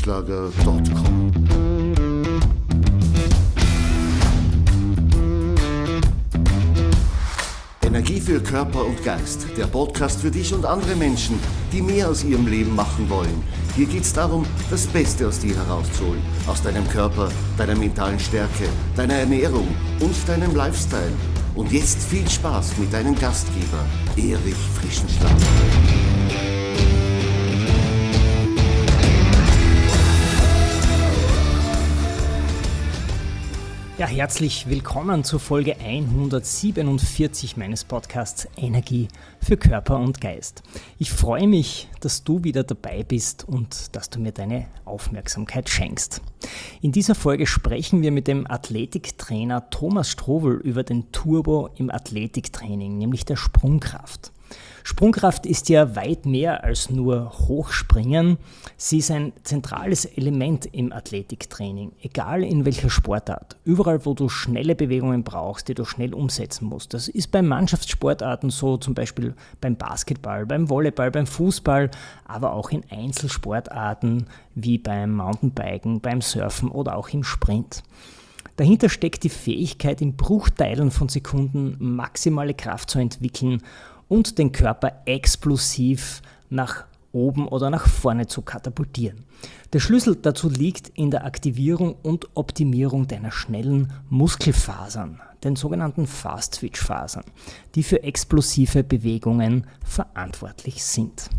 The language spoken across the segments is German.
Trainingslager.com. Energie für Körper und Geist, der Podcast für dich und andere Menschen, die mehr aus ihrem Leben machen wollen. Hier geht es darum, das Beste aus dir herauszuholen, aus deinem Körper, deiner mentalen Stärke, deiner Ernährung und deinem Lifestyle. Und jetzt viel Spaß mit deinem Gastgeber, Erich Frischenschlag. Ja, herzlich willkommen zur Folge 147 meines Podcasts Energie für Körper und Geist. Ich freue mich, dass du wieder dabei bist und dass du mir deine Aufmerksamkeit schenkst. In dieser Folge sprechen wir mit dem Athletiktrainer Thomas Strobl über den Turbo im Athletiktraining, nämlich der Sprungkraft. Sprungkraft ist ja weit mehr als nur Hochspringen. Sie ist ein zentrales Element im Athletiktraining, egal in welcher Sportart. Überall, wo du schnelle Bewegungen brauchst, die du schnell umsetzen musst. Das ist bei Mannschaftssportarten so, zum Beispiel beim Basketball, beim Volleyball, beim Fußball, aber auch in Einzelsportarten wie beim Mountainbiken, beim Surfen oder auch im Sprint. Dahinter steckt die Fähigkeit, in Bruchteilen von Sekunden maximale Kraft zu entwickeln und den Körper explosiv nach oben oder nach vorne zu katapultieren. Der Schlüssel dazu liegt in der Aktivierung und Optimierung deiner schnellen Muskelfasern, den sogenannten Fast-Twitch-Fasern, die für explosive Bewegungen verantwortlich sind.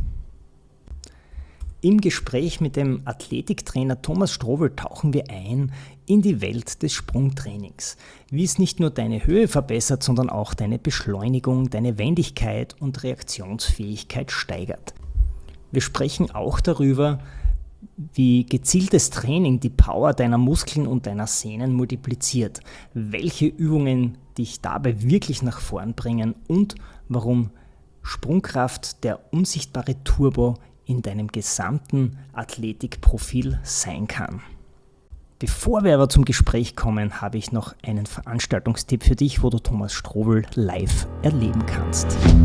Im Gespräch mit dem Athletiktrainer Thomas Strobl tauchen wir ein in die Welt des Sprungtrainings, wie es nicht nur deine Höhe verbessert, sondern auch deine Beschleunigung, deine Wendigkeit und Reaktionsfähigkeit steigert. Wir sprechen auch darüber, wie gezieltes Training die Power deiner Muskeln und deiner Sehnen multipliziert, welche Übungen dich dabei wirklich nach vorn bringen und warum Sprungkraft der unsichtbare Turbo in deinem gesamten Athletikprofil sein kann. Bevor wir aber zum Gespräch kommen, habe ich noch einen Veranstaltungstipp für dich, wo du Thomas Strobl live erleben kannst.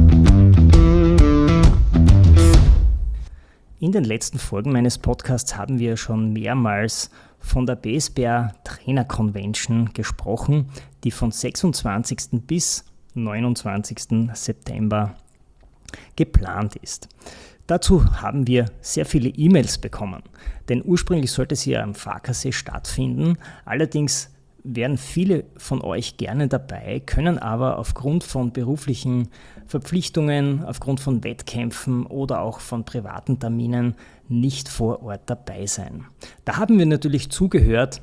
In den letzten Folgen meines Podcasts haben wir schon mehrmals von der BSBR Trainer Convention gesprochen, die von 26. bis 29. September geplant ist. Dazu haben wir sehr viele E-Mails bekommen, denn ursprünglich sollte sie ja am Farkasee stattfinden. Allerdings wären viele von euch gerne dabei, können aber aufgrund von beruflichen Verpflichtungen, aufgrund von Wettkämpfen oder auch von privaten Terminen nicht vor Ort dabei sein. Da haben wir natürlich zugehört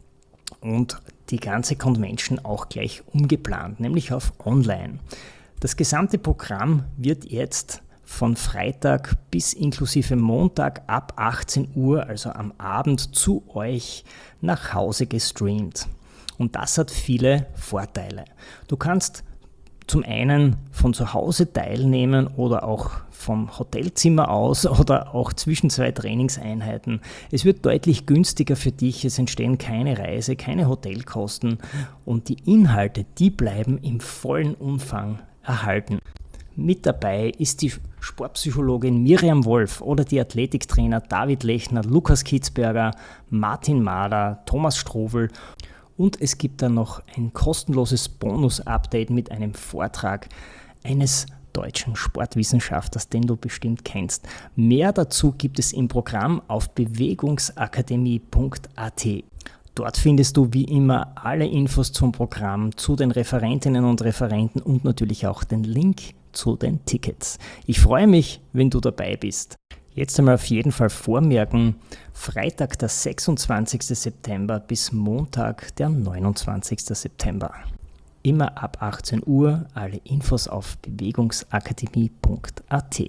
und die ganze Convention auch gleich umgeplant, nämlich auf online. Das gesamte Programm wird jetzt von Freitag bis inklusive Montag ab 18 Uhr, also am Abend, zu euch nach Hause gestreamt. Und das hat viele Vorteile. Du kannst zum einen von zu Hause teilnehmen oder auch vom Hotelzimmer aus oder auch zwischen zwei Trainingseinheiten. Es wird deutlich günstiger für dich, es entstehen keine Reise, keine Hotelkosten und die Inhalte, die bleiben im vollen Umfang erhalten. Mit dabei ist die Sportpsychologin Miriam Wolf oder die Athletiktrainer David Lechner, Lukas Kitzberger, Martin Mader, Thomas Strobl und es gibt dann noch ein kostenloses Bonus-Update mit einem Vortrag eines deutschen Sportwissenschaftlers, den du bestimmt kennst. Mehr dazu gibt es im Programm auf bewegungsakademie.at. Dort findest du wie immer alle Infos zum Programm, zu den Referentinnen und Referenten und natürlich auch den Link zu den Tickets. Ich freue mich, wenn du dabei bist. Jetzt einmal auf jeden Fall vormerken, Freitag der 26. September bis Montag der 29. September. Immer ab 18 Uhr, alle Infos auf bewegungsakademie.at.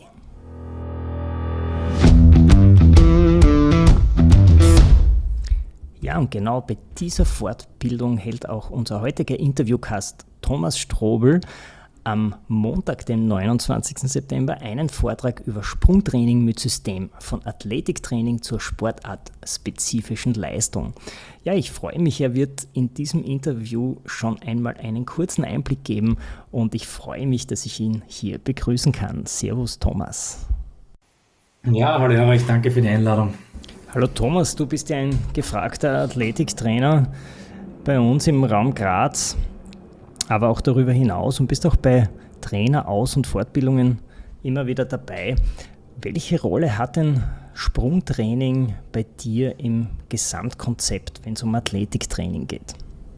Ja, und genau bei dieser Fortbildung hält auch unser heutiger Interviewgast Thomas Strobl am Montag, dem 29. September, einen Vortrag über Sprungtraining mit System, von Athletiktraining zur sportartspezifischen Leistung. Ja, ich freue mich, er wird in diesem Interview schon einmal einen kurzen Einblick geben und ich freue mich, dass ich ihn hier begrüßen kann. Servus, Thomas. Ja, hallo Erich, danke für die Einladung. Hallo Thomas, du bist ja ein gefragter Athletiktrainer bei uns im Raum Graz, aber auch darüber hinaus und bist auch bei Traineraus- und Fortbildungen immer wieder dabei. Welche Rolle hat denn Sprungtraining bei dir im Gesamtkonzept, wenn es um Athletiktraining geht?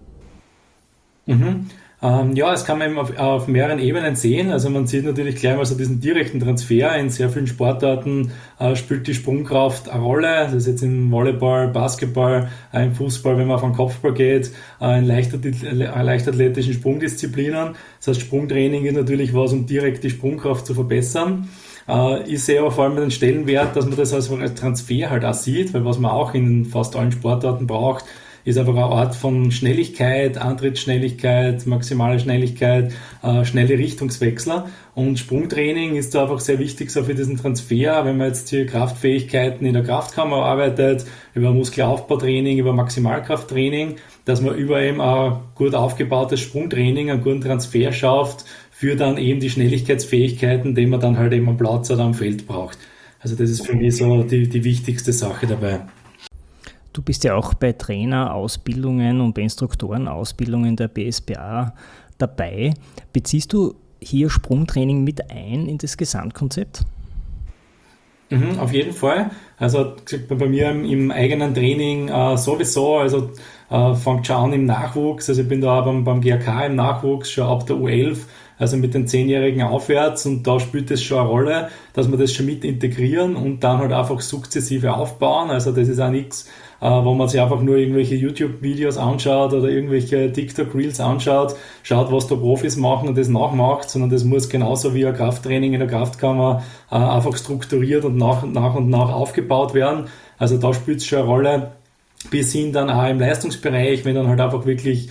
Ja, das kann man eben auf mehreren Ebenen sehen. Also man sieht natürlich gleich mal so diesen direkten Transfer. In sehr vielen Sportarten spielt die Sprungkraft eine Rolle. Das ist jetzt im Volleyball, Basketball, im Fußball, wenn man auf den Kopfball geht, in leichtathletischen Sprungdisziplinen. Das heißt, Sprungtraining ist natürlich was, um direkt die Sprungkraft zu verbessern. Ich sehe aber vor allem den Stellenwert, dass man das als Transfer halt auch sieht, weil was man auch in fast allen Sportarten braucht, ist einfach eine Art von Schnelligkeit, Antrittsschnelligkeit, maximale Schnelligkeit, schnelle Richtungswechsler. Und Sprungtraining ist da einfach sehr wichtig so für diesen Transfer, wenn man jetzt hier Kraftfähigkeiten in der Kraftkammer arbeitet, über Muskelaufbautraining, über Maximalkrafttraining, dass man über eben ein gut aufgebautes Sprungtraining einen guten Transfer schafft für dann eben die Schnelligkeitsfähigkeiten, die man dann halt eben am Platz oder am Feld braucht. Also das ist für mich so die wichtigste Sache dabei. Du bist ja auch bei Trainerausbildungen und bei Instruktorenausbildungen der BSBA dabei. Beziehst du hier Sprungtraining mit ein in das Gesamtkonzept? Auf jeden Fall. Also bei mir im eigenen Training sowieso, also fängt schon an im Nachwuchs, also ich bin da beim GRK im Nachwuchs schon ab der U11, also mit den 10-Jährigen aufwärts, und da spielt es schon eine Rolle, dass wir das schon mit integrieren und dann halt einfach sukzessive aufbauen. Also das ist auch nichts, wo man sich einfach nur irgendwelche YouTube-Videos anschaut oder irgendwelche TikTok-Reels anschaut, schaut, was da Profis machen und das nachmacht, sondern das muss genauso wie ein Krafttraining in der Kraftkammer einfach strukturiert und nach und nach aufgebaut werden. Also da spielt es schon eine Rolle, bis hin dann auch im Leistungsbereich, wenn dann halt einfach wirklich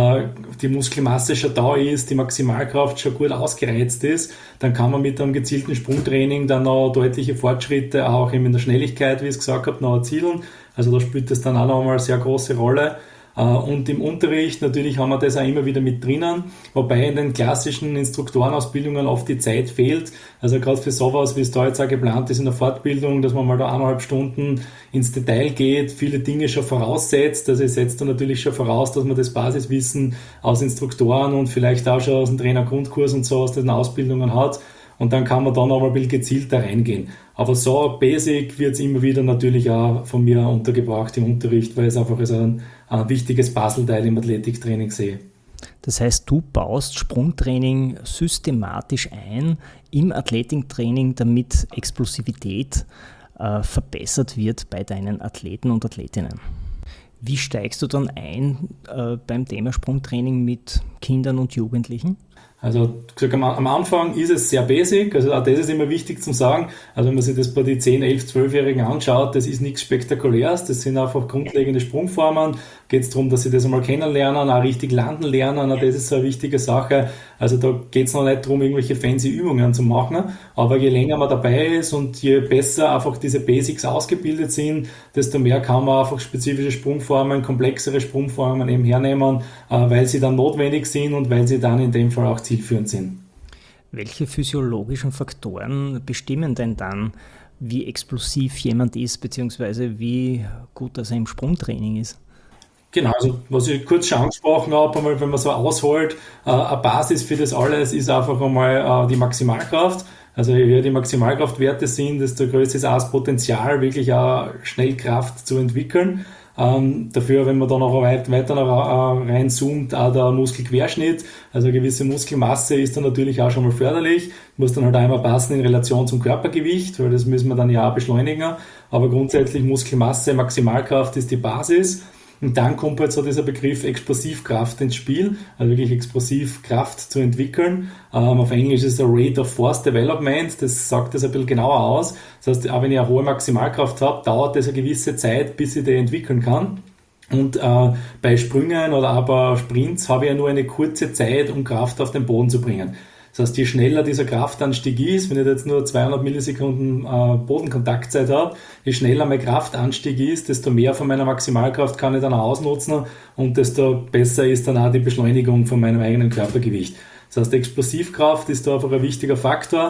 die Muskelmasse schon da ist, die Maximalkraft schon gut ausgereizt ist, dann kann man mit einem gezielten Sprungtraining dann noch deutliche Fortschritte auch eben in der Schnelligkeit, wie ich es gesagt habe, noch erzielen. Also da spielt das dann auch noch einmal eine sehr große Rolle. Und im Unterricht natürlich haben wir das auch immer wieder mit drinnen, wobei in den klassischen Instruktorenausbildungen oft die Zeit fehlt. Also gerade für sowas, wie es da jetzt auch geplant ist in der Fortbildung, dass man mal da 1,5 Stunden ins Detail geht, viele Dinge schon voraussetzt. Also ich setze da natürlich schon voraus, dass man das Basiswissen aus Instruktoren und vielleicht auch schon aus dem Trainergrundkurs und so aus den Ausbildungen hat. Und dann kann man da noch mal ein bisschen gezielter reingehen. Aber so basic wird es immer wieder natürlich auch von mir untergebracht im Unterricht, weil es einfach als ein wichtiges Puzzleteil im Athletiktraining sehe. Das heißt, du baust Sprungtraining systematisch ein im Athletiktraining, damit Explosivität verbessert wird bei deinen Athleten und Athletinnen. Wie steigst du dann ein beim Thema Sprungtraining mit Kindern und Jugendlichen? Also am Anfang ist es sehr basic, also auch das ist immer wichtig zu sagen. Also wenn man sich das bei den 10-, 11-, 12-Jährigen anschaut, das ist nichts Spektakuläres, das sind einfach grundlegende Sprungformen. Geht es darum, dass sie das einmal kennenlernen, auch richtig landen lernen, auch das ist so eine wichtige Sache. Also da geht es noch nicht darum, irgendwelche fancy Übungen zu machen, aber je länger man dabei ist und je besser einfach diese Basics ausgebildet sind, desto mehr kann man einfach spezifische Sprungformen, komplexere Sprungformen eben hernehmen, weil sie dann notwendig sind und weil sie dann in dem Fall auch zielführend sind. Welche physiologischen Faktoren bestimmen denn dann, wie explosiv jemand ist, beziehungsweise wie gut er im Sprungtraining ist? Genau, also was ich kurz schon angesprochen habe, einmal, wenn man so ausholt, eine Basis für das alles ist einfach einmal die Maximalkraft. Also je höher die Maximalkraftwerte sind, desto größer ist auch das Potenzial, wirklich auch Schnellkraft zu entwickeln. Dafür, wenn man dann noch weiter reinzoomt, auch der Muskelquerschnitt, also eine gewisse Muskelmasse ist dann natürlich auch schon mal förderlich, muss dann halt einmal passen in Relation zum Körpergewicht, weil das müssen wir dann ja auch beschleunigen, aber grundsätzlich Muskelmasse, Maximalkraft ist die Basis. Und dann kommt halt so dieser Begriff Explosivkraft ins Spiel, also wirklich Explosivkraft zu entwickeln. Auf Englisch ist es Rate of Force Development, das sagt das ein bisschen genauer aus. Das heißt, auch wenn ich eine hohe Maximalkraft habe, dauert das eine gewisse Zeit, bis ich die entwickeln kann. Und bei Sprüngen oder auch bei Sprints habe ich ja nur eine kurze Zeit, um Kraft auf den Boden zu bringen. Das heißt, je schneller dieser Kraftanstieg ist, wenn ich jetzt nur 200 Millisekunden Bodenkontaktzeit habe, je schneller mein Kraftanstieg ist, desto mehr von meiner Maximalkraft kann ich dann auch ausnutzen und desto besser ist dann auch die Beschleunigung von meinem eigenen Körpergewicht. Das heißt, Explosivkraft ist da einfach ein wichtiger Faktor.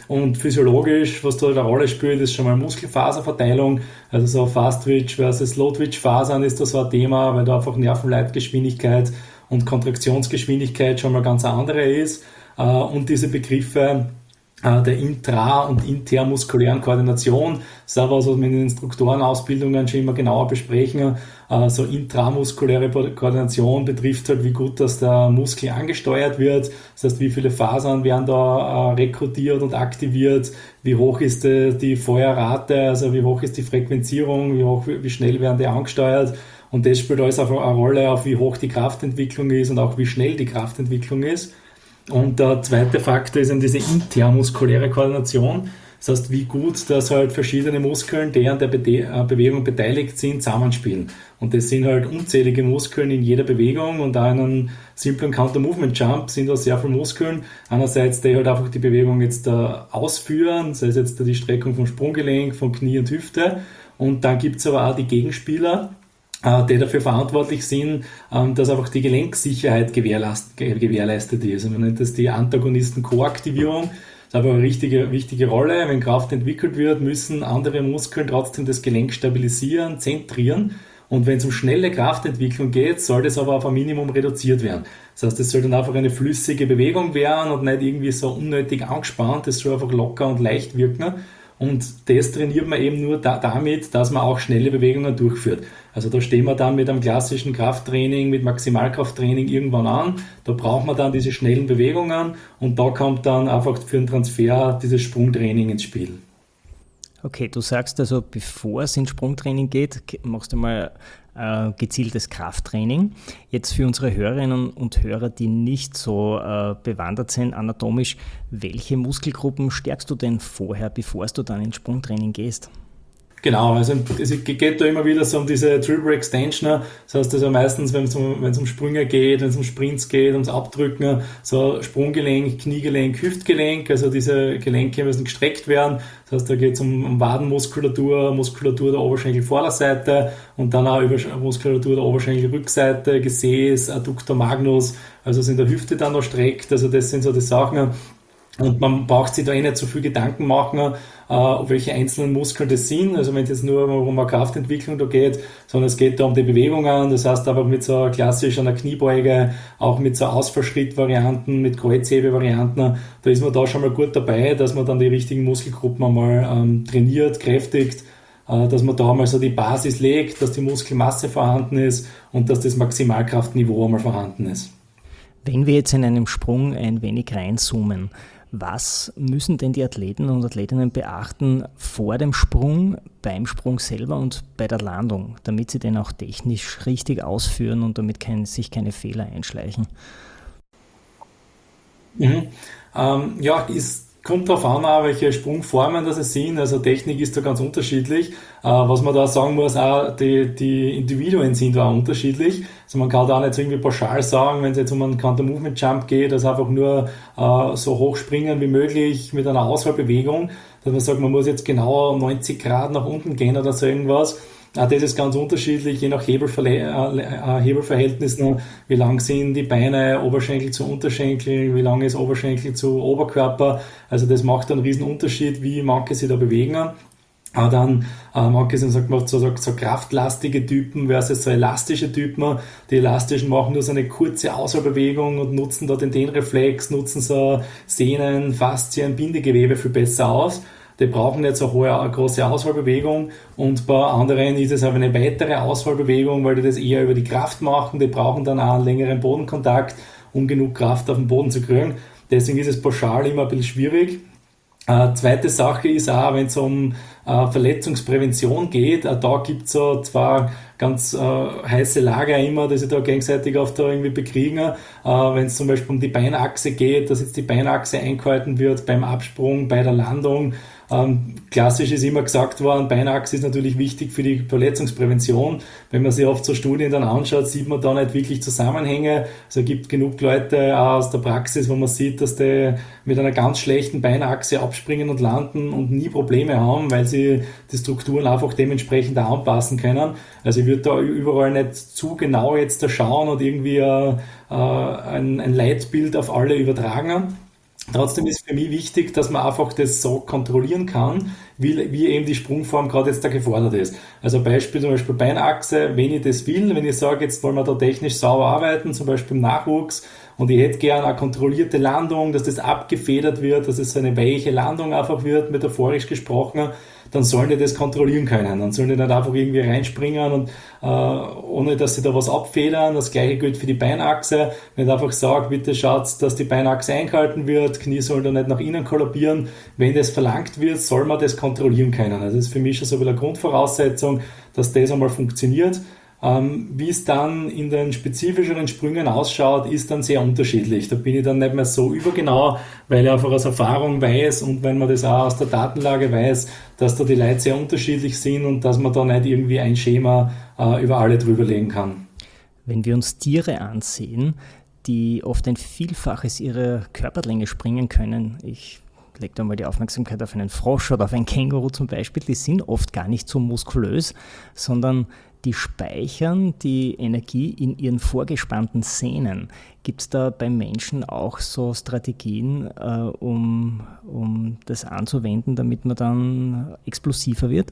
Und physiologisch, was da eine Rolle spielt, ist schon mal Muskelfaserverteilung. Also so Fast-Twitch versus Slow-Twitch-Fasern ist da so ein Thema, weil da einfach Nervenleitgeschwindigkeit und Kontraktionsgeschwindigkeit schon mal ganz andere ist. Und diese Begriffe der intra- und intermuskulären Koordination, das ist auch was wir in den Instruktorenausbildungen schon immer genauer besprechen. So intramuskuläre Koordination betrifft halt, wie gut dass der Muskel angesteuert wird, das heißt, wie viele Fasern werden da rekrutiert und aktiviert, wie hoch ist die Feuerrate, also wie hoch ist die Frequenzierung, wie schnell werden die angesteuert. Und das spielt alles auch eine Rolle, auf wie hoch die Kraftentwicklung ist und auch wie schnell die Kraftentwicklung ist. Und der zweite Faktor ist eben diese intermuskuläre Koordination. Das heißt, wie gut, dass halt verschiedene Muskeln, die an der Bewegung beteiligt sind, zusammenspielen. Und das sind halt unzählige Muskeln in jeder Bewegung und auch in einem simplen Counter-Movement-Jump sind da sehr viele Muskeln. Einerseits, die halt einfach die Bewegung jetzt ausführen, sei es jetzt die Streckung vom Sprunggelenk, von Knie und Hüfte. Und dann gibt es aber auch die Gegenspieler, die dafür verantwortlich sind, dass einfach die Gelenksicherheit gewährleistet ist. Und man nennt das die Antagonisten-Koaktivierung. Das ist aber eine wichtige Rolle. Wenn Kraft entwickelt wird, müssen andere Muskeln trotzdem das Gelenk stabilisieren, zentrieren. Und wenn es um schnelle Kraftentwicklung geht, soll das aber auf ein Minimum reduziert werden. Das heißt, es soll dann einfach eine flüssige Bewegung werden und nicht irgendwie so unnötig angespannt. Es soll einfach locker und leicht wirken. Und das trainiert man eben nur damit, dass man auch schnelle Bewegungen durchführt. Also da stehen wir dann mit einem klassischen Krafttraining, mit Maximalkrafttraining irgendwann an. Da braucht man dann diese schnellen Bewegungen und da kommt dann einfach für den Transfer dieses Sprungtraining ins Spiel. Okay, du sagst also, bevor es ins Sprungtraining geht, machst du mal gezieltes Krafttraining. Jetzt für unsere Hörerinnen und Hörer, die nicht so bewandert sind anatomisch, welche Muskelgruppen stärkst du denn vorher, bevor du dann ins Sprungtraining gehst? Genau, also es geht da immer wieder so um diese Triple Extensioner, das heißt also meistens, wenn es um Sprünge geht, wenn es um Sprints geht, ums Abdrücken, so Sprunggelenk, Kniegelenk, Hüftgelenk, also diese Gelenke müssen gestreckt werden, das heißt da geht es um Wadenmuskulatur, Muskulatur der Oberschenkelvorderseite und dann auch Muskulatur der Oberschenkelrückseite, Gesäß, Adductor magnus, also es in der Hüfte dann noch streckt, also das sind so die Sachen. Und man braucht sich da nicht so viel Gedanken machen, welche einzelnen Muskeln das sind. Also wenn es jetzt nur um eine Kraftentwicklung da geht, sondern es geht da um die Bewegungen. Das heißt einfach mit so klassisch einer Kniebeuge, auch mit so Ausfallschrittvarianten, mit Kreuzhebevarianten, da ist man da schon mal gut dabei, dass man dann die richtigen Muskelgruppen einmal trainiert, kräftigt, dass man da einmal so die Basis legt, dass die Muskelmasse vorhanden ist und dass das Maximalkraftniveau einmal vorhanden ist. Wenn wir jetzt in einem Sprung ein wenig reinzoomen, was müssen denn die Athleten und Athletinnen beachten vor dem Sprung, beim Sprung selber und bei der Landung, damit sie den auch technisch richtig ausführen und damit sich keine Fehler einschleichen? Kommt darauf an, auch welche Sprungformen das es sind. Also Technik ist da ganz unterschiedlich. Was man da sagen muss, auch die Individuen sind da auch unterschiedlich. Also man kann da auch nicht so irgendwie pauschal sagen, wenn es jetzt um einen Counter-Movement-Jump geht, dass einfach nur so hoch springen wie möglich mit einer Auswahlbewegung, dass man sagt, man muss jetzt genau 90 Grad nach unten gehen oder so irgendwas. Das ist ganz unterschiedlich, je nach Hebelverhältnissen, wie lang sind die Beine, Oberschenkel zu Unterschenkel, wie lang ist Oberschenkel zu Oberkörper. Also das macht einen riesen Unterschied, wie manche sich da bewegen. Aber dann manche sind so kraftlastige Typen versus so elastische Typen. Die elastischen machen nur so eine kurze Auswahlbewegung und nutzen da den Dehnreflex, nutzen so Sehnen, Faszien, Bindegewebe viel besser aus. Die brauchen nicht so eine große Auswahlbewegung und bei anderen ist es aber eine weitere Auswahlbewegung, weil die das eher über die Kraft machen. Die brauchen dann auch einen längeren Bodenkontakt, um genug Kraft auf den Boden zu kriegen. Deswegen ist es pauschal immer ein bisschen schwierig. Zweite Sache ist auch, wenn es um Verletzungsprävention geht, da gibt es so zwei ganz heiße Lager immer, die sich da gegenseitig oft da irgendwie bekriegen. Wenn es zum Beispiel um die Beinachse geht, dass jetzt die Beinachse eingehalten wird beim Absprung, bei der Landung. Klassisch ist immer gesagt worden, Beinachse ist natürlich wichtig für die Verletzungsprävention. Wenn man sich oft so Studien dann anschaut, sieht man da nicht wirklich Zusammenhänge. Also es gibt genug Leute aus der Praxis, wo man sieht, dass die mit einer ganz schlechten Beinachse abspringen und landen und nie Probleme haben, weil sie die Strukturen einfach dementsprechend auch anpassen können. Also ich würde da überall nicht zu genau jetzt da schauen und irgendwie ein Leitbild auf alle übertragen. Trotzdem ist für mich wichtig, dass man einfach das so kontrollieren kann, wie eben die Sprungform gerade jetzt da gefordert ist. Also zum Beispiel Beinachse, wenn ich das will, wenn ich sage, jetzt wollen wir da technisch sauber arbeiten, zum Beispiel im Nachwuchs, und ich hätte gerne eine kontrollierte Landung, dass das abgefedert wird, dass es so eine weiche Landung einfach wird, metaphorisch gesprochen, dann sollen die das kontrollieren können. Dann sollen die nicht einfach irgendwie reinspringen und ohne dass sie da was abfedern. Das gleiche gilt für die Beinachse. Wenn ich einfach sage, bitte schaut, dass die Beinachse eingehalten wird, Knie sollen da nicht nach innen kollabieren. Wenn das verlangt wird, soll man das kontrollieren können. Also das ist für mich schon so eine Grundvoraussetzung, dass das einmal funktioniert. Wie es dann in den spezifischeren Sprüngen ausschaut, ist dann sehr unterschiedlich. Da bin ich dann nicht mehr so übergenau, weil ich einfach aus Erfahrung weiß und wenn man das auch aus der Datenlage weiß, dass da die Leute sehr unterschiedlich sind und dass man da nicht irgendwie ein Schema über alle drüber legen kann. Wenn wir uns Tiere ansehen, die oft ein Vielfaches ihrer Körperlänge springen können, ich lege da mal die Aufmerksamkeit auf einen Frosch oder auf ein Känguru zum Beispiel, die sind oft gar nicht so muskulös, sondern die speichern die Energie in ihren vorgespannten Sehnen. Gibt es da beim Menschen auch so Strategien, um das anzuwenden, damit man dann explosiver wird?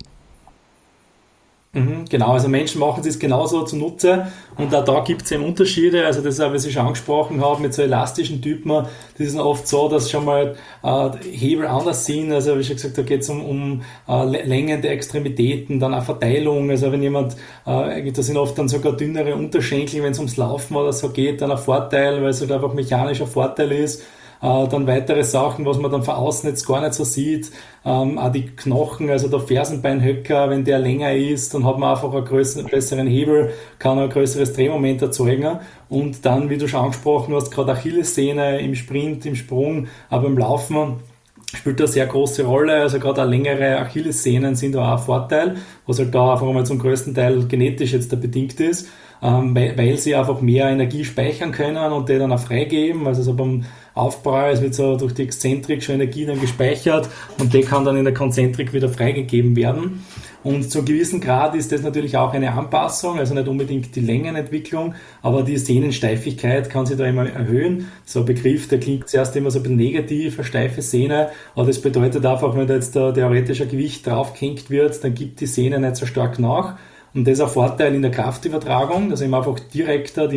Genau, also Menschen machen es genauso zunutze und auch da gibt es eben Unterschiede, also das ist auch, was ich schon angesprochen habe, mit so elastischen Typen, die sind oft so, dass schon mal Hebel anders sind, also wie schon gesagt, da geht es um Längen der Extremitäten, dann auch Verteilung, also wenn jemand, da sind oft dann sogar dünnere Unterschenkel, wenn es ums Laufen oder so geht, dann ein Vorteil, weil es halt einfach mechanischer Vorteil ist. Dann weitere Sachen, was man dann von außen jetzt gar nicht so sieht, auch die Knochen, also der Fersenbeinhöcker, wenn der länger ist, dann hat man einfach einen besseren Hebel, kann ein größeres Drehmoment erzeugen und dann, wie du schon angesprochen hast, gerade Achillessehne im Sprint, im Sprung, aber im Laufen spielt da eine sehr große Rolle, also gerade auch längere Achillessehnen sind da auch ein Vorteil, was halt da einfach mal zum größten Teil genetisch jetzt da bedingt ist, weil sie einfach mehr Energie speichern können und die dann auch freigeben, also so beim Aufprall, es wird so durch die Exzentrik schon Energie dann gespeichert und die kann dann in der Konzentrik wieder freigegeben werden. Und zu einem gewissen Grad ist das natürlich auch eine Anpassung, also nicht unbedingt die Längenentwicklung, aber die Sehnensteifigkeit kann sich da immer erhöhen. So ein Begriff, der klingt zuerst immer so ein bisschen negativ, eine steife Sehne, aber das bedeutet einfach, wenn da jetzt da theoretischer Gewicht draufgehängt wird, dann gibt die Sehne nicht so stark nach. Und das ist ein Vorteil in der Kraftübertragung, dass eben einfach direkter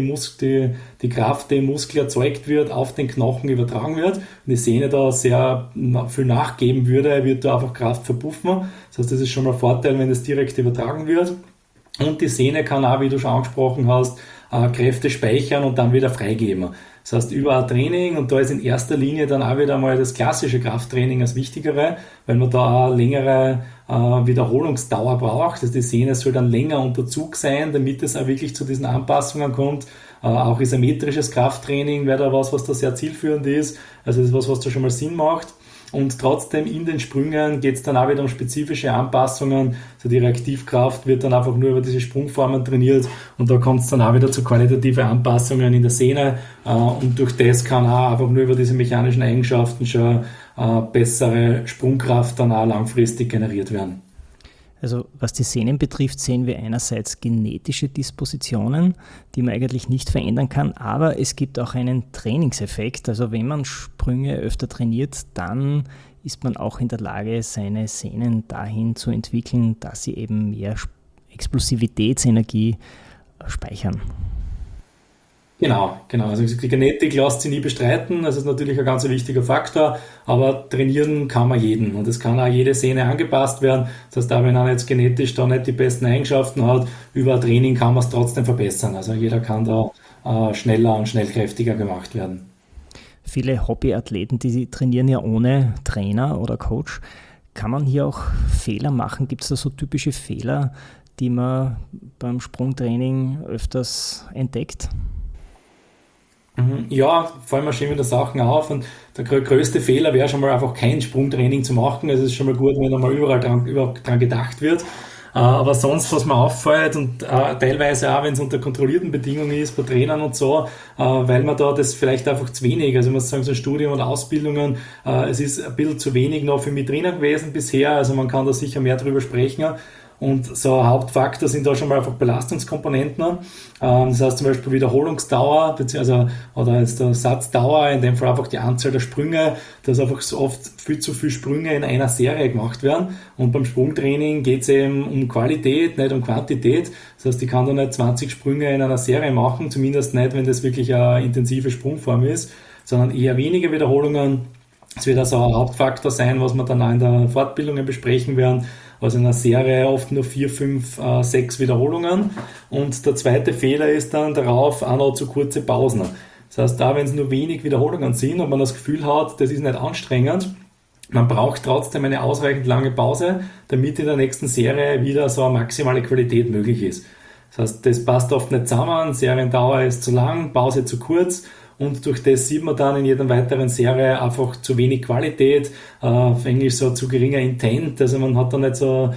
die Kraft, die im Muskel erzeugt wird, auf den Knochen übertragen wird. Und die Sehne da sehr viel nachgeben würde, wird da einfach Kraft verpuffen. Das heißt, das ist schon mal ein Vorteil, wenn das direkt übertragen wird. Und die Sehne kann auch, wie du schon angesprochen hast, Kräfte speichern und dann wieder freigeben. Das heißt, über ein Training, und da ist in erster Linie dann auch wieder mal das klassische Krafttraining das Wichtigere, weil man da eine längere Wiederholungsdauer braucht. Also die Sehne soll dann länger unter Zug sein, damit es auch wirklich zu diesen Anpassungen kommt. Auch isometrisches Krafttraining wäre da was da sehr zielführend ist. Also das ist was da schon mal Sinn macht. Und trotzdem in den Sprüngen geht es dann auch wieder um spezifische Anpassungen. Also die Reaktivkraft wird dann einfach nur über diese Sprungformen trainiert und da kommt es dann auch wieder zu qualitativen Anpassungen in der Sehne und durch das kann auch einfach nur über diese mechanischen Eigenschaften schon bessere Sprungkraft dann auch langfristig generiert werden. Also was die Sehnen betrifft, sehen wir einerseits genetische Dispositionen, die man eigentlich nicht verändern kann, aber es gibt auch einen Trainingseffekt. Also wenn man Sprünge öfter trainiert, dann ist man auch in der Lage, seine Sehnen dahin zu entwickeln, dass sie eben mehr Explosivitätsenergie speichern. Genau. Also die Genetik lässt sich nie bestreiten, das ist natürlich ein ganz wichtiger Faktor, aber trainieren kann man jeden und es kann auch jede Sehne angepasst werden. Das heißt, auch wenn einer jetzt genetisch da nicht die besten Eigenschaften hat, über ein Training kann man es trotzdem verbessern. Also jeder kann da schneller und schnellkräftiger gemacht werden. Viele Hobbyathleten, die trainieren ja ohne Trainer oder Coach. Kann man hier auch Fehler machen? Gibt es da so typische Fehler, die man beim Sprungtraining öfters entdeckt? Ja, fallen mir schon wieder Sachen auf und der größte Fehler wäre schon mal einfach kein Sprungtraining zu machen. Also es ist schon mal gut, wenn da mal überall dran gedacht wird. Aber sonst, was mir auffällt und teilweise auch, wenn es unter kontrollierten Bedingungen ist, bei Trainern und so, weil man da das vielleicht einfach zu wenig, also ich muss sagen, so Studium und Ausbildungen, es ist ein bisschen zu wenig noch für mich drinnen gewesen bisher, also man kann da sicher mehr drüber sprechen. Und so ein Hauptfaktor sind da schon mal einfach Belastungskomponenten. Das heißt zum Beispiel Wiederholungsdauer, beziehungsweise, oder ist der Satzdauer, in dem Fall einfach die Anzahl der Sprünge, dass einfach so oft viel zu viele Sprünge in einer Serie gemacht werden. Und beim Sprungtraining geht es eben um Qualität, nicht um Quantität. Das heißt, ich kann da nicht 20 Sprünge in einer Serie machen, zumindest nicht, wenn das wirklich eine intensive Sprungform ist, sondern eher wenige Wiederholungen. Es wird also ein Hauptfaktor sein, was wir dann auch in der Fortbildung besprechen werden. Also in einer Serie oft nur 4, 5, 6 Wiederholungen. Und der zweite Fehler ist dann darauf auch noch zu kurze Pausen. Das heißt, da wenn es nur wenig Wiederholungen sind und man das Gefühl hat, das ist nicht anstrengend, man braucht trotzdem eine ausreichend lange Pause, damit in der nächsten Serie wieder so eine maximale Qualität möglich ist. Das heißt, das passt oft nicht zusammen, Seriendauer ist zu lang, Pause zu kurz. Und durch das sieht man dann in jeder weiteren Serie einfach zu wenig Qualität, auf Englisch so zu geringer Intent, also man hat da nicht so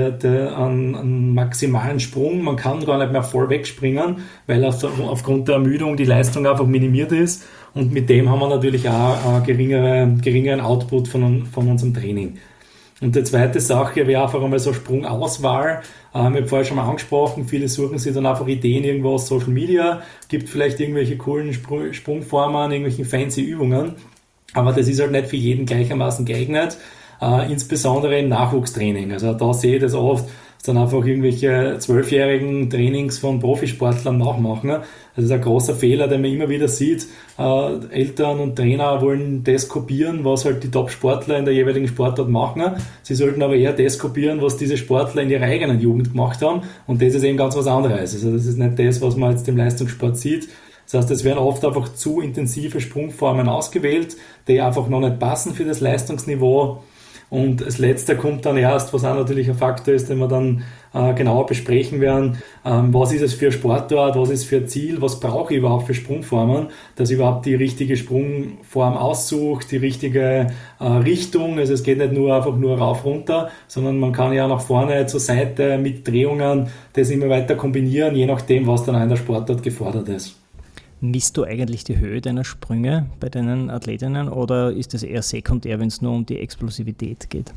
einen maximalen Sprung, man kann gar nicht mehr voll wegspringen, weil aufgrund der Ermüdung die Leistung einfach minimiert ist und mit dem haben wir natürlich auch einen geringeren Output von unserem Training. Und die zweite Sache wäre einfach einmal so Sprungauswahl. Ich habe vorher schon mal angesprochen, viele suchen sich dann einfach Ideen irgendwo aus Social Media, gibt vielleicht irgendwelche coolen Sprungformen, irgendwelche fancy Übungen, aber das ist halt nicht für jeden gleichermaßen geeignet, insbesondere im Nachwuchstraining. Also da sehe ich das oft, dass dann einfach irgendwelche 12-jährigen Trainings von Profisportlern nachmachen. Das ist ein großer Fehler, den man immer wieder sieht. Eltern und Trainer wollen das kopieren, was halt die Top-Sportler in der jeweiligen Sportart machen. Sie sollten aber eher das kopieren, was diese Sportler in ihrer eigenen Jugend gemacht haben. Und das ist eben ganz was anderes. Also das ist nicht das, was man jetzt im Leistungssport sieht. Das heißt, es werden oft einfach zu intensive Sprungformen ausgewählt, die einfach noch nicht passen für das Leistungsniveau. Und das Letzte kommt dann erst, was auch natürlich ein Faktor ist, den wir dann genauer besprechen werden. Was ist es für Sportart, was ist für ein Ziel, was brauche ich überhaupt für Sprungformen, dass ich überhaupt die richtige Sprungform aussuche, die richtige Richtung. Also es geht nicht nur einfach nur rauf, runter, sondern man kann ja nach vorne, zur Seite mit Drehungen das immer weiter kombinieren, je nachdem, was dann auch in der Sportart gefordert ist. Misst du eigentlich die Höhe deiner Sprünge bei deinen Athletinnen oder ist das eher sekundär, wenn es nur um die Explosivität geht?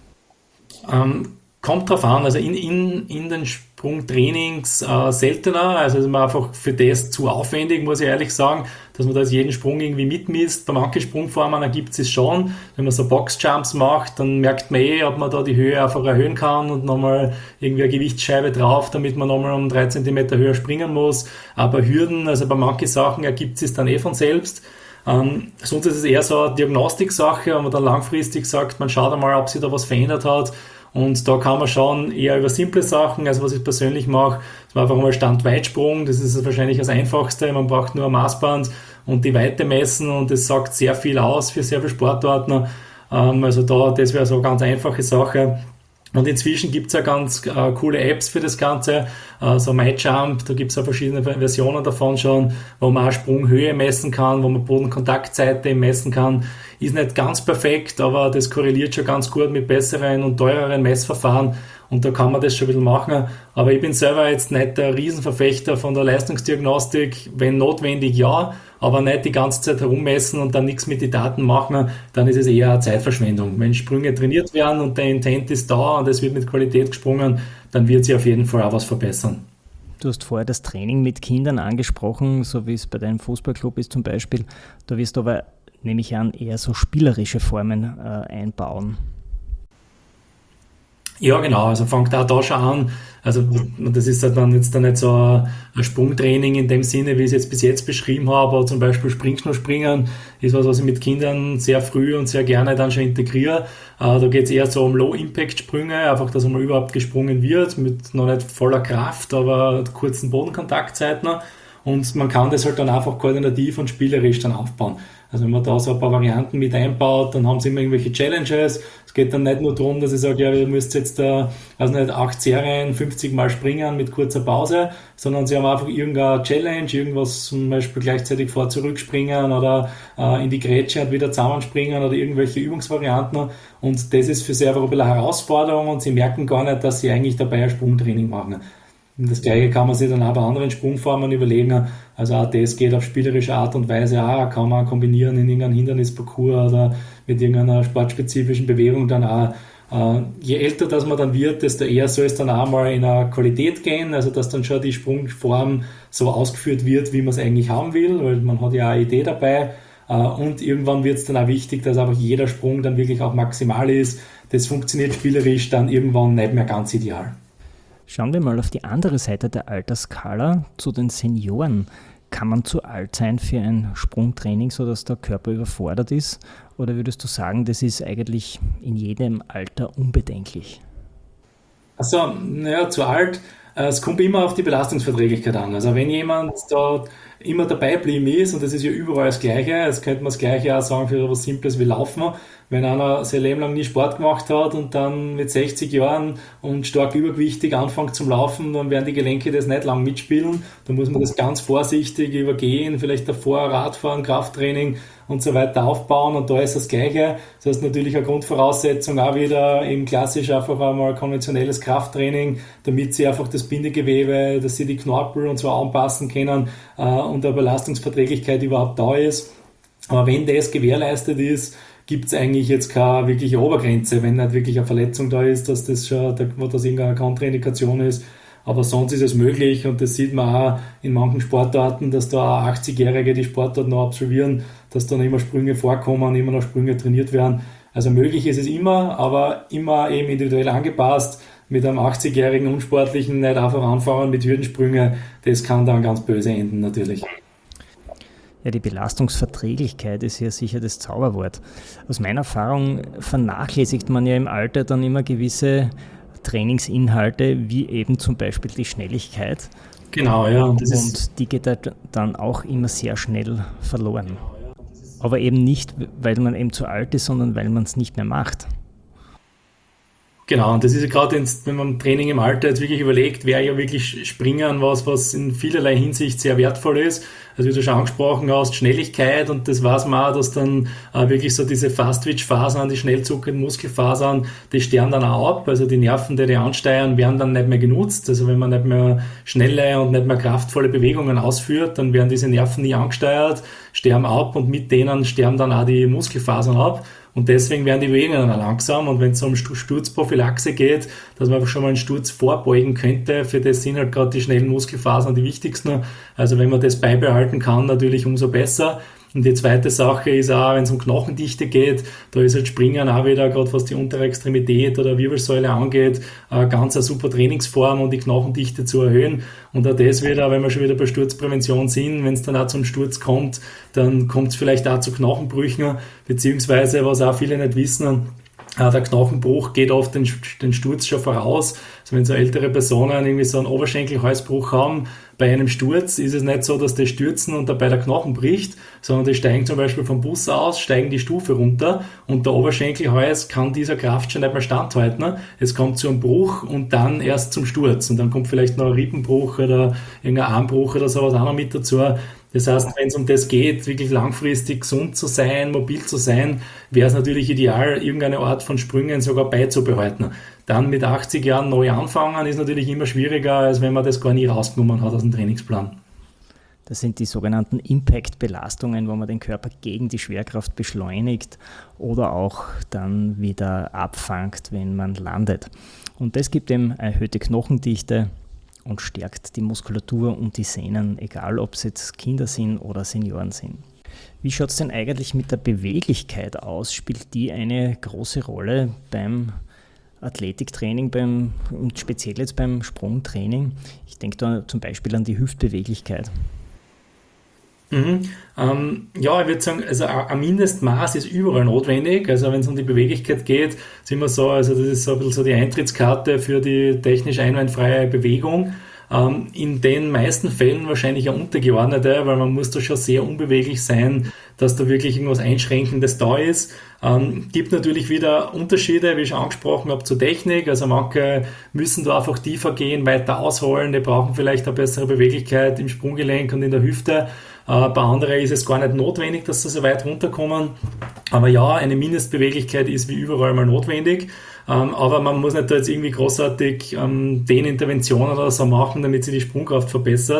Kommt drauf an, also in den Sprungtrainings seltener, also ist man einfach für das zu aufwendig, muss ich ehrlich sagen, dass man da jetzt jeden Sprung irgendwie mitmisst. Bei manchen Sprungformen ergibt es schon, wenn man so Boxjumps macht, dann merkt man ob man da die Höhe einfach erhöhen kann und nochmal irgendwie eine Gewichtsscheibe drauf, damit man nochmal um 3 cm höher springen muss. Aber Hürden, also bei manchen Sachen ergibt es dann von selbst. Sonst ist es eher so eine Diagnostiksache, wo man dann langfristig sagt, man schaut einmal, ob sich da was verändert hat. Und da kann man schauen, eher über simple Sachen, also was ich persönlich mache, das war einfach mal Stand-Weitsprung, das ist wahrscheinlich das Einfachste, man braucht nur ein Maßband und die Weite messen und das sagt sehr viel aus für sehr viele Sportarten, also das wäre so eine ganz einfache Sache. Und inzwischen gibt es ja ganz coole Apps für das Ganze, so MyJump, da gibt es ja verschiedene Versionen davon schon, wo man auch Sprunghöhe messen kann, wo man Bodenkontaktseite messen kann. Ist nicht ganz perfekt, aber das korreliert schon ganz gut mit besseren und teureren Messverfahren und da kann man das schon ein bisschen machen. Aber ich bin selber jetzt nicht der Riesenverfechter von der Leistungsdiagnostik, wenn notwendig ja, aber nicht die ganze Zeit herummessen und dann nichts mit den Daten machen, dann ist es eher eine Zeitverschwendung. Wenn Sprünge trainiert werden und der Intent ist da und es wird mit Qualität gesprungen, dann wird sich auf jeden Fall auch was verbessern. Du hast vorher das Training mit Kindern angesprochen, so wie es bei deinem Fußballclub ist zum Beispiel. Da wirst du aber, nehme ich an, eher so spielerische Formen einbauen. Ja, genau, also fängt auch da schon an. Also das ist halt dann jetzt nicht so ein Sprungtraining in dem Sinne, wie ich es bis jetzt beschrieben habe, aber zum Beispiel Springschnurspringen ist was ich mit Kindern sehr früh und sehr gerne dann schon integriere. Da geht es eher so um Low-Impact-Sprünge, einfach, dass einmal überhaupt gesprungen wird, mit noch nicht voller Kraft, aber kurzen Bodenkontaktzeiten. Und man kann das halt dann einfach koordinativ und spielerisch dann aufbauen. Also wenn man da so ein paar Varianten mit einbaut, dann haben sie immer irgendwelche Challenges. Es geht dann nicht nur darum, dass ich sage, ja, ihr müsst jetzt da, also nicht 8 Serien 50 Mal springen mit kurzer Pause, sondern sie haben einfach irgendeine Challenge, irgendwas zum Beispiel gleichzeitig vor-zurück-springen oder in die Grätsche und wieder zusammenspringen oder irgendwelche Übungsvarianten. Und das ist für sie einfach ein bisschen eine Herausforderung und sie merken gar nicht, dass sie eigentlich dabei ein Sprungtraining machen. Und das Gleiche kann man sich dann auch bei anderen Sprungformen überlegen. Also auch das geht auf spielerische Art und Weise auch, kann man kombinieren in irgendeinem Hindernisparcours oder mit irgendeiner sportspezifischen Bewegung dann auch. Je älter das man dann wird, desto eher soll es dann auch mal in eine Qualität gehen, also dass dann schon die Sprungform so ausgeführt wird, wie man es eigentlich haben will, weil man hat ja eine Idee dabei. Und irgendwann wird es dann auch wichtig, dass einfach jeder Sprung dann wirklich auch maximal ist. Das funktioniert spielerisch dann irgendwann nicht mehr ganz ideal. Schauen wir mal auf die andere Seite der Altersskala, zu den Senioren. Kann man zu alt sein für ein Sprungtraining, sodass der Körper überfordert ist? Oder würdest du sagen, das ist eigentlich in jedem Alter unbedenklich? Also, naja, zu alt. Es kommt immer auf die Belastungsverträglichkeit an. Also wenn jemand da immer dabei geblieben ist, und das ist ja überall das Gleiche, jetzt könnte man das Gleiche auch sagen für etwas Simples wie Laufen, wenn einer sein Leben lang nie Sport gemacht hat und dann mit 60 Jahren und stark übergewichtig anfängt zum Laufen, dann werden die Gelenke das nicht lang mitspielen. Da muss man das ganz vorsichtig übergehen, vielleicht davor Radfahren, Krafttraining und so weiter aufbauen, und da ist das Gleiche. Das heißt natürlich eine Grundvoraussetzung auch wieder eben klassisch einfach einmal konventionelles Krafttraining, damit sie einfach das Bindegewebe, dass sie die Knorpel und so anpassen können und eine Belastungsverträglichkeit überhaupt da ist. Aber wenn das gewährleistet ist, gibt es eigentlich jetzt keine wirkliche Obergrenze, wenn nicht wirklich eine Verletzung da ist, dass das schon, wo das irgendeine Kontraindikation ist. Aber sonst ist es möglich, und das sieht man auch in manchen Sportarten, dass da auch 80-Jährige die Sportart noch absolvieren, dass dann immer Sprünge vorkommen, immer noch Sprünge trainiert werden. Also möglich ist es immer, aber immer eben individuell angepasst. Mit einem 80-jährigen Unsportlichen nicht einfach anfangen mit Hürdensprünge, das kann dann ganz böse enden natürlich. Ja, die Belastungsverträglichkeit ist ja sicher das Zauberwort. Aus meiner Erfahrung vernachlässigt man ja im Alter dann immer gewisse Trainingsinhalte, wie eben zum Beispiel die Schnelligkeit. Genau, ja. Und die geht dann auch immer sehr schnell verloren. Aber eben nicht, weil man eben zu alt ist, sondern weil man es nicht mehr macht. Genau, und das ist ja gerade, wenn man im Training im Alter jetzt wirklich überlegt, wäre ja wirklich Springen was in vielerlei Hinsicht sehr wertvoll ist. Also wie du schon angesprochen hast, Schnelligkeit, und das weiß man auch, dass dann wirklich so diese Fast-Twitch-Fasern, die schnell zuckenden Muskelfasern, die sterben dann auch ab. Also die Nerven, die ansteuern, werden dann nicht mehr genutzt. Also wenn man nicht mehr schnelle und nicht mehr kraftvolle Bewegungen ausführt, dann werden diese Nerven nie angesteuert, sterben ab, und mit denen sterben dann auch die Muskelfasern ab. Und deswegen werden die Bewegungen dann langsam, und wenn es um Sturzprophylaxe geht, dass man einfach schon mal einen Sturz vorbeugen könnte, für das sind halt gerade die schnellen Muskelfasern die wichtigsten. Also wenn man das beibehalten kann, natürlich umso besser. Und die zweite Sache ist auch, wenn es um Knochendichte geht, da ist halt Springen auch wieder, gerade was die untere Extremität oder Wirbelsäule angeht, ganz eine super Trainingsform, um die Knochendichte zu erhöhen. Und auch das wieder, wenn wir schon wieder bei Sturzprävention sind, wenn es dann auch zum Sturz kommt, dann kommt es vielleicht auch zu Knochenbrüchen, beziehungsweise, was auch viele nicht wissen, der Knochenbruch geht oft den Sturz schon voraus. Also wenn so ältere Personen irgendwie so einen Oberschenkelhalsbruch haben, bei einem Sturz ist es nicht so, dass die stürzen und dabei der Knochen bricht, sondern die steigen zum Beispiel vom Bus aus, steigen die Stufe runter, und der Oberschenkelhals kann dieser Kraft schon nicht mehr standhalten. Es kommt zu einem Bruch und dann erst zum Sturz, und dann kommt vielleicht noch ein Rippenbruch oder irgendein Armbruch oder sowas auch noch mit dazu. Das heißt, wenn es um das geht, wirklich langfristig gesund zu sein, mobil zu sein, wäre es natürlich ideal, irgendeine Art von Sprüngen sogar beizubehalten. Dann mit 80 Jahren neu anfangen, ist natürlich immer schwieriger, als wenn man das gar nie rausgenommen hat aus dem Trainingsplan. Das sind die sogenannten Impact-Belastungen, wo man den Körper gegen die Schwerkraft beschleunigt oder auch dann wieder abfangt, wenn man landet. Und das gibt eben erhöhte Knochendichte und stärkt die Muskulatur und die Sehnen, egal ob es jetzt Kinder sind oder Senioren sind. Wie schaut es denn eigentlich mit der Beweglichkeit aus? Spielt die eine große Rolle beim Athletiktraining und speziell jetzt beim Sprungtraining? Ich denke da zum Beispiel an die Hüftbeweglichkeit. Ja, ich würde sagen, also ein Mindestmaß ist überall notwendig. Also wenn es um die Beweglichkeit geht, sind wir so, also das ist so ein bisschen so die Eintrittskarte für die technisch einwandfreie Bewegung. In den meisten Fällen wahrscheinlich eine untergeordnete, weil man muss da schon sehr unbeweglich sein, dass da wirklich irgendwas Einschränkendes da ist. Gibt natürlich wieder Unterschiede, wie ich schon angesprochen habe, zur Technik. Also manche müssen da einfach tiefer gehen, weiter ausholen, die brauchen vielleicht eine bessere Beweglichkeit im Sprunggelenk und in der Hüfte. Bei anderen ist es gar nicht notwendig, dass sie so weit runterkommen. Aber ja, eine Mindestbeweglichkeit ist wie überall mal notwendig. Aber man muss nicht da jetzt irgendwie großartig Deninterventionen oder so machen, damit sich die Sprungkraft verbessert.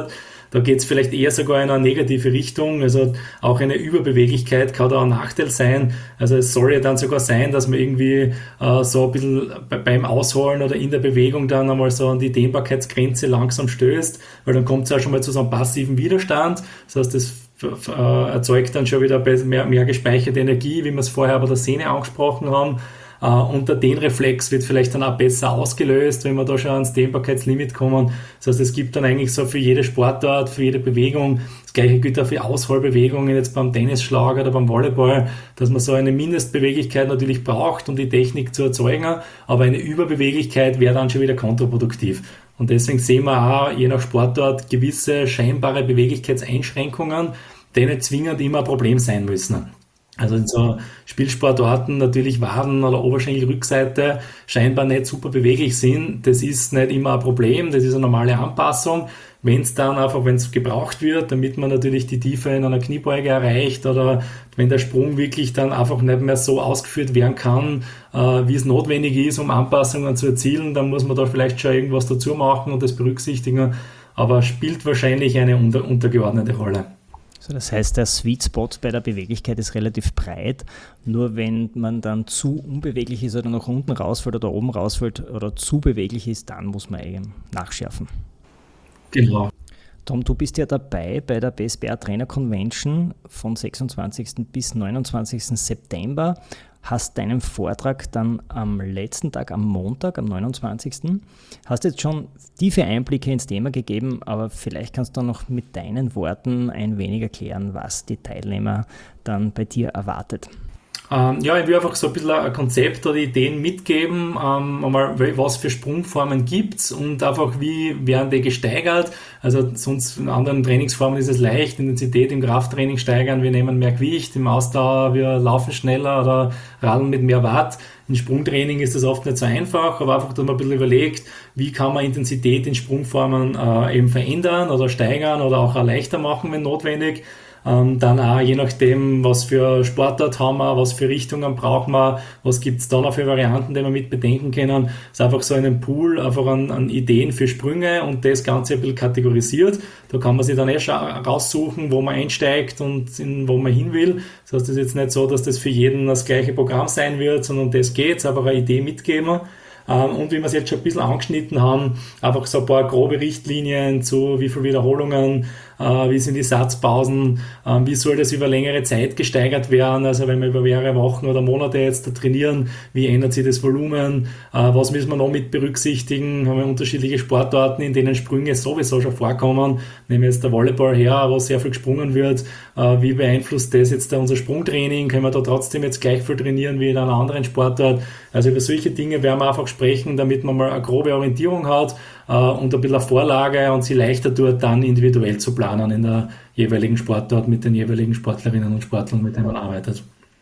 da geht es vielleicht eher sogar in eine negative Richtung. Also auch eine Überbeweglichkeit kann da ein Nachteil sein. Also es soll ja dann sogar sein, dass man irgendwie so ein bisschen beim Ausholen oder in der Bewegung dann einmal so an die Dehnbarkeitsgrenze langsam stößt, weil dann kommt es auch schon mal zu so einem passiven Widerstand. Das heißt, das erzeugt dann schon wieder mehr gespeicherte Energie, wie wir es vorher bei der Sehne angesprochen haben. Und der Dehnreflex wird vielleicht dann auch besser ausgelöst, wenn wir da schon ans Dehnbarkeitslimit kommen. Das heißt, es gibt dann eigentlich so für jede Sportart, für jede Bewegung, das gleiche gilt auch für Ausholbewegungen, jetzt beim Tennisschlag oder beim Volleyball, dass man so eine Mindestbeweglichkeit natürlich braucht, um die Technik zu erzeugen, aber eine Überbeweglichkeit wäre dann schon wieder kontraproduktiv. Und deswegen sehen wir auch je nach Sportart gewisse scheinbare Beweglichkeitseinschränkungen, die nicht zwingend immer ein Problem sein müssen. Also in so Spielsportarten natürlich Waden oder Oberschenkelrückseite scheinbar nicht super beweglich sind. Das ist nicht immer ein Problem, das ist eine normale Anpassung. Wenn es gebraucht wird, damit man natürlich die Tiefe in einer Kniebeuge erreicht oder wenn der Sprung wirklich dann einfach nicht mehr so ausgeführt werden kann, wie es notwendig ist, um Anpassungen zu erzielen, dann muss man da vielleicht schon irgendwas dazu machen und das berücksichtigen, aber spielt wahrscheinlich eine untergeordnete Rolle. So, das heißt, der Sweet Spot bei der Beweglichkeit ist relativ breit. Nur wenn man dann zu unbeweglich ist oder nach unten rausfällt oder oben rausfällt oder zu beweglich ist, dann muss man eben nachschärfen. Genau. Tom, du bist ja dabei bei der BSBR Trainer Convention von 26. bis 29. September. Hast deinen Vortrag dann am letzten Tag, am Montag, am 29. Hast jetzt schon tiefe Einblicke ins Thema gegeben, aber vielleicht kannst du noch mit deinen Worten ein wenig erklären, was die Teilnehmer dann bei dir erwartet. Ja, ich will einfach so ein bisschen ein Konzept oder Ideen mitgeben, einmal was für Sprungformen gibt's und einfach wie werden die gesteigert. Also sonst in anderen Trainingsformen ist es leicht, Intensität im Krafttraining steigern, wir nehmen mehr Gewicht, im Ausdauer wir laufen schneller oder radeln mit mehr Watt. Im Sprungtraining ist das oft nicht so einfach, aber einfach, dass man ein bisschen überlegt, wie kann man Intensität in Sprungformen eben verändern oder steigern oder auch leichter machen, wenn notwendig. Dann auch je nachdem, was für Sportart haben wir, was für Richtungen brauchen wir, was gibt es da noch für Varianten, die wir mit bedenken können. Das ist einfach so einen Pool einfach an Ideen für Sprünge und das Ganze ein bisschen kategorisiert. Da kann man sich dann raussuchen, wo man einsteigt und wo man hin will. Das heißt, es ist jetzt nicht so, dass das für jeden das gleiche Programm sein wird, sondern das geht, einfach eine Idee mitgeben. Und wie wir es jetzt schon ein bisschen angeschnitten haben, einfach so ein paar grobe Richtlinien zu wie viele Wiederholungen, wie sind die Satzpausen, wie soll das über längere Zeit gesteigert werden, also wenn wir über mehrere Wochen oder Monate jetzt da trainieren, wie ändert sich das Volumen, was müssen wir noch mit berücksichtigen, haben wir unterschiedliche Sportarten, in denen Sprünge sowieso schon vorkommen, nehmen wir jetzt der Volleyball her, wo sehr viel gesprungen wird, wie beeinflusst das jetzt unser Sprungtraining, können wir da trotzdem jetzt gleich viel trainieren wie in einer anderen Sportart, also über solche Dinge werden wir einfach sprechen, damit man mal eine grobe Orientierung hat und ein bisschen eine Vorlage und sie leichter tut, dann individuell zu planen in der jeweiligen Sportart mit den jeweiligen Sportlerinnen und Sportlern, mit denen man arbeitet.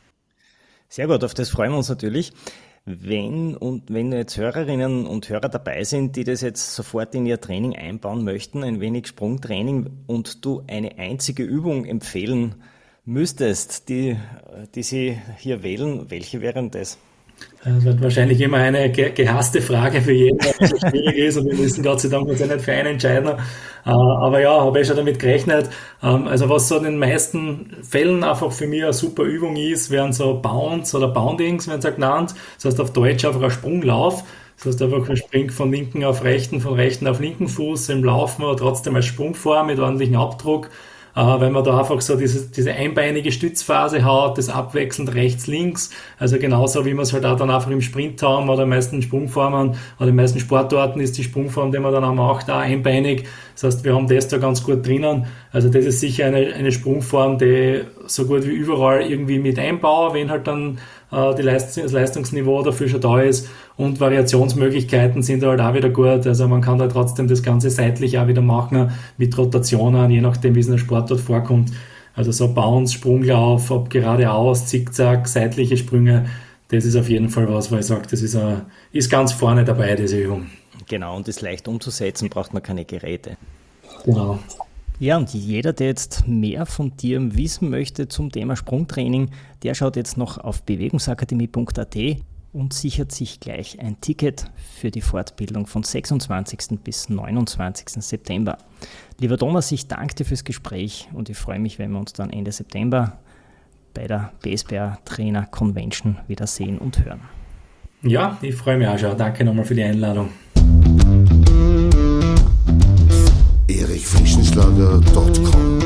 Sehr gut, auf das freuen wir uns natürlich. Wenn jetzt Hörerinnen und Hörer dabei sind, die das jetzt sofort in ihr Training einbauen möchten, ein wenig Sprungtraining und du eine einzige Übung empfehlen müsstest, die sie hier wählen, welche wären das? Das wird wahrscheinlich immer eine gehasste Frage für jeden, weil es schwierig ist und wir müssen Gott sei Dank uns ja nicht für einen entscheiden. Aber ja, habe ich schon damit gerechnet. Also was so in den meisten Fällen einfach für mich eine super Übung ist, wären so Bounds oder Boundings, wenn es ja genannt. Das heißt auf Deutsch einfach ein Sprunglauf. Das heißt einfach, man springt von linken auf rechten, von rechten auf linken Fuß im Laufen, aber trotzdem als Sprungform mit ordentlichem Abdruck. Weil man da einfach so diese einbeinige Stützphase hat, das abwechselnd rechts, links, also genauso wie wir es halt auch dann einfach im Sprint haben oder in den meisten Sprungformen oder in den meisten Sportarten ist die Sprungform, die man dann auch macht, auch einbeinig. Das heißt, wir haben das da ganz gut drinnen. Also das ist sicher eine Sprungform, die so gut wie überall irgendwie mit einbaue, wenn halt dann das Leistungsniveau dafür schon da ist und Variationsmöglichkeiten sind da halt auch wieder gut. Also man kann da trotzdem das Ganze seitlich auch wieder machen mit Rotationen, je nachdem wie es in der Sportart vorkommt. Also so Bounce, Sprunglauf, ob geradeaus, Zickzack, seitliche Sprünge, das ist auf jeden Fall was, weil ich sage, das ist ganz vorne dabei, diese Übung. Genau, und ist leicht umzusetzen, braucht man keine Geräte. Genau. Ja, und jeder, der jetzt mehr von dir wissen möchte zum Thema Sprungtraining, der schaut jetzt noch auf bewegungsakademie.at und sichert sich gleich ein Ticket für die Fortbildung von 26. bis 29. September. Lieber Thomas, ich danke dir fürs Gespräch und ich freue mich, wenn wir uns dann Ende September bei der BSBR Trainer Convention wiedersehen und hören. Ja, ich freue mich auch schon. Danke nochmal für die Einladung. erichfrischenschlager.com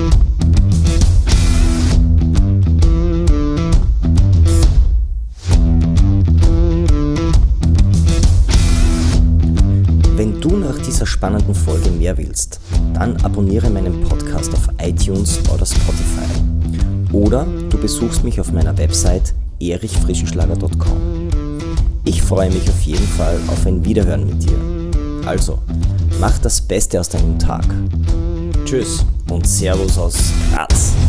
Wenn du nach dieser spannenden Folge mehr willst, dann abonniere meinen Podcast auf iTunes oder Spotify. Oder du besuchst mich auf meiner Website erichfrischenschlager.com. Ich freue mich auf jeden Fall auf ein Wiederhören mit dir. Also, mach das Beste aus deinem Tag. Tschüss und Servus aus Graz.